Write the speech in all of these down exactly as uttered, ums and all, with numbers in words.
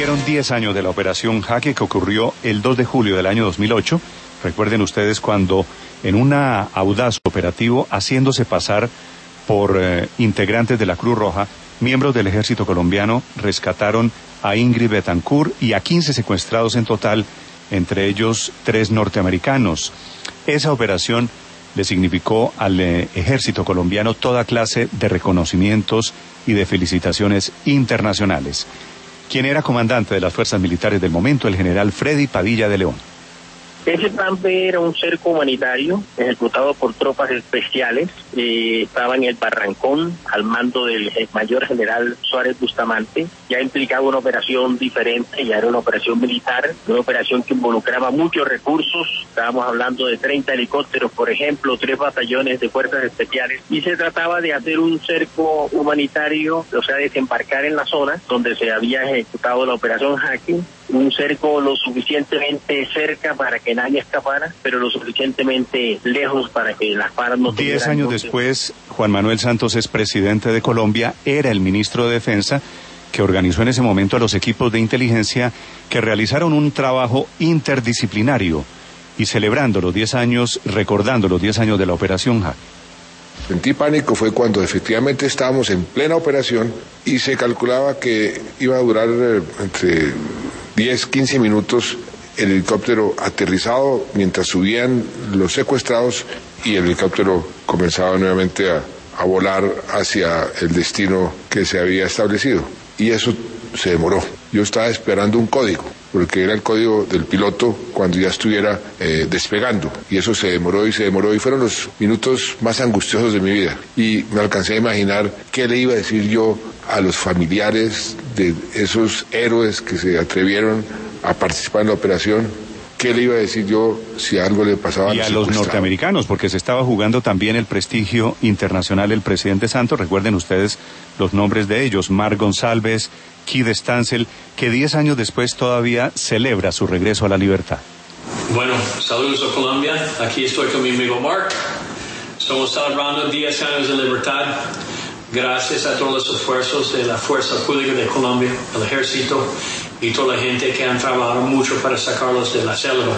cumplieron diez años de la Operación Jaque, que ocurrió el dos de julio del año dos mil ocho. Recuerden ustedes cuando en un audaz operativo, haciéndose pasar por eh, integrantes de la Cruz Roja, miembros del ejército colombiano rescataron a Ingrid Betancourt y a quince secuestrados en total, entre ellos tres norteamericanos. Esa operación le significó al eh, ejército colombiano toda clase de reconocimientos y de felicitaciones internacionales. Quien era comandante de las fuerzas militares del momento, el general Freddy Padilla de León. Ese plan B era un cerco humanitario ejecutado por tropas especiales. Eh, estaba en el Barrancón al mando del mayor general Suárez Bustamante. Ya implicaba una operación diferente, ya era una operación militar, una operación que involucraba muchos recursos. Estábamos hablando de treinta helicópteros, por ejemplo, tres batallones de fuerzas especiales. Y se trataba de hacer un cerco humanitario, o sea, desembarcar en la zona donde se había ejecutado la operación Jaque. Un cerco lo suficientemente cerca para que nadie escapara, pero lo suficientemente lejos para que las FARC no tuvieran... Diez años después, Juan Manuel Santos es presidente de Colombia, era el ministro de Defensa, que organizó en ese momento a los equipos de inteligencia que realizaron un trabajo interdisciplinario y celebrando los diez años, recordando los diez años de la Operación Jaque. Sentí pánico fue cuando efectivamente estábamos en plena operación y se calculaba que iba a durar eh, entre diez, quince minutos el helicóptero aterrizado mientras subían los secuestrados y el helicóptero comenzaba nuevamente a, a volar hacia el destino que se había establecido. Y eso se demoró. Yo estaba esperando un código, porque era el código del piloto cuando ya estuviera eh, despegando. Y eso se demoró y se demoró y fueron los minutos más angustiosos de mi vida. Y me alcancé a imaginar qué le iba a decir yo a los familiares de esos héroes que se atrevieron a participar en la operación. ¿Qué le iba a decir yo si algo le pasaba a los Y a los norteamericanos, porque se estaba jugando también el prestigio internacional del presidente Santos. Recuerden ustedes los nombres de ellos: Mark González, Keith Stansel, que diez años después todavía celebra su regreso a la libertad. Bueno, saludos a Colombia. Aquí estoy con mi amigo Mark. Estamos celebrando diez años de libertad. Gracias a todos los esfuerzos de la Fuerza Pública de Colombia, el Ejército y toda la gente que han trabajado mucho para sacarlos de la selva.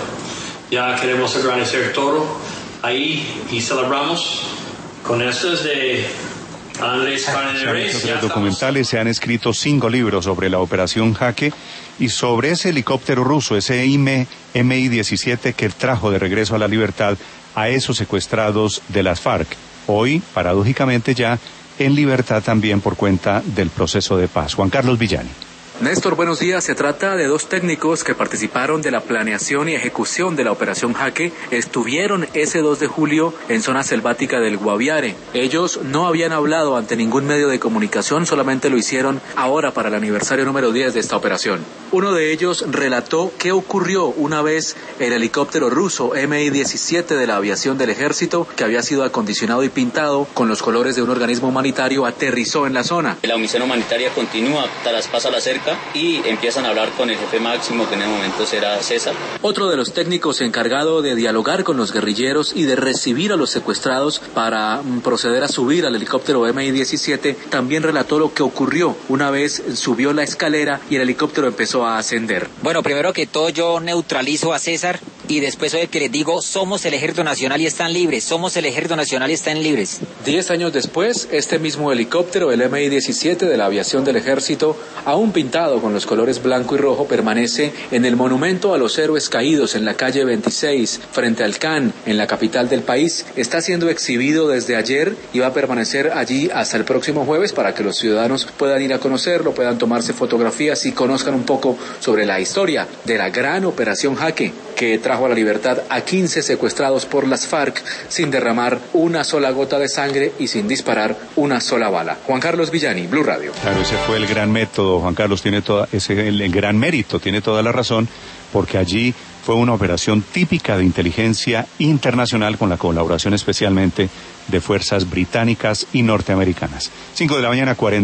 Ya queremos agradecer todo ahí y celebramos con estos de Andrés Paredes. Se han hecho documentales, se han escrito cinco libros sobre la Operación Jaque y sobre ese helicóptero ruso, ese M I diecisiete que trajo de regreso a la libertad a esos secuestrados de las FARC. Hoy, paradójicamente ya, en libertad también por cuenta del proceso de paz. Juan Carlos Villani. Néstor, buenos días. Se trata de dos técnicos que participaron de la planeación y ejecución de la Operación Jaque. Estuvieron ese dos de julio en zona selvática del Guaviare. Ellos no habían hablado ante ningún medio de comunicación, solamente lo hicieron ahora para el aniversario número diez de esta operación. Uno de ellos relató qué ocurrió una vez el helicóptero ruso M I diecisiete de la aviación del ejército, que había sido acondicionado y pintado con los colores de un organismo humanitario, aterrizó en la zona. La misión humanitaria continúa, traspasa la cerca y empiezan a hablar con el jefe máximo, que en el momento será César. Otro de los técnicos encargado de dialogar con los guerrilleros y de recibir a los secuestrados para mm, proceder a subir al helicóptero M I diecisiete también relató lo que ocurrió una vez subió la escalera y el helicóptero empezó a ascender. Bueno, primero que todo yo neutralizo a César y después soy el que les digo: somos el Ejército Nacional y están libres, somos el Ejército Nacional y están libres. Diez años después, este mismo helicóptero, el M I diecisiete de la aviación del ejército, aún pintado con los colores blanco y rojo, permanece en el monumento a los héroes caídos en la calle veintiséis, frente al C A N, en la capital del país. Está siendo exhibido desde ayer y va a permanecer allí hasta el próximo jueves para que los ciudadanos puedan ir a conocerlo, puedan tomarse fotografías y conozcan un poco sobre la historia de la gran Operación Jaque, que trajo a la libertad a quince secuestrados por las FARC sin derramar una sola gota de sangre y sin disparar una sola bala. Juan Carlos Villani, Blue Radio. Claro, ese fue el gran método, Juan Carlos, tiene toda, ese el, el gran mérito, tiene toda la razón, porque allí fue una operación típica de inteligencia internacional con la colaboración especialmente de fuerzas británicas y norteamericanas. Cinco de la mañana, cuarenta.